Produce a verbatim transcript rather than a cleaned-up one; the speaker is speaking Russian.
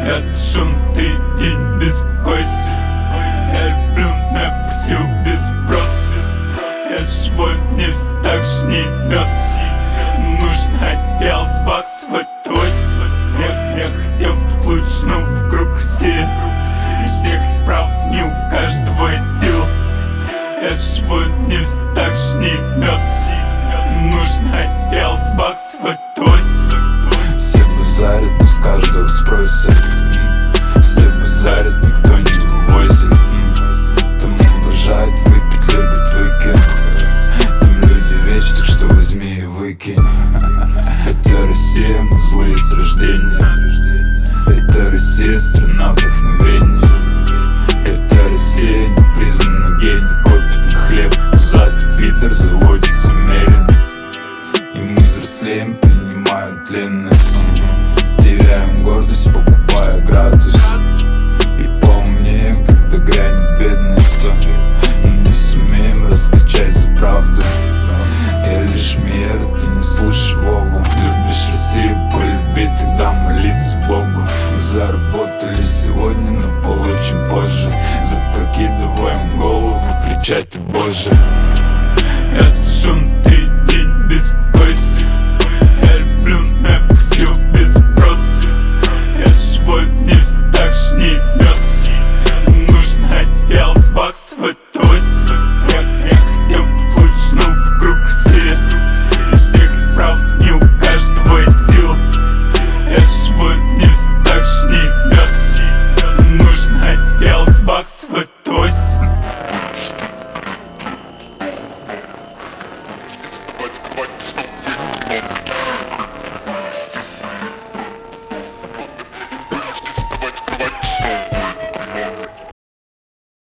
Это шумный день без койси. Я люблю на псил без спроса. Я живой не всташь, не мётся. Нужно отдел с баксов в оси. Я, я хотел быть лучше, но вокруг все. И всех исправить не у каждого сил. Я живой не всташь, не мётся. Нужно отдел с баксов в оси. Все базарят, но с каждого спросят. Все базарят, никто не вывозит. Там обожают выпить, любят выкинуть. Там люди вещь, так что возьми и выкинь. Это Россия, мы злые с рождения. Это Россия, страна вдохновения. Это Россия, не признана гений. Копит на хлеб, пузатый пидор заводится умеренно. И мы взрослеем, принимаем тленность. Теряем гордость, покупая градус. И поумнеем, когда грянет бедность. Мы не сумеем раскачать за правду. Я лишь мир, ты не слушай Вову. Любишь Россию, полюби, тогда молись Богу. Мы заработали сегодня, но получим позже. Запрокидываем голову, кричать: о Боже. Это шумный день без койси. Я люблю на псил без спроса. Я живой не всташь, не мётся. Нужно отдел с баксов в оси. Я, я хотел быть лучше, но вокруг все. И всех исправить не у каждого сил. Я живой не всташь, не мётся. Нужно отдел с баксов в оси. But, but, but,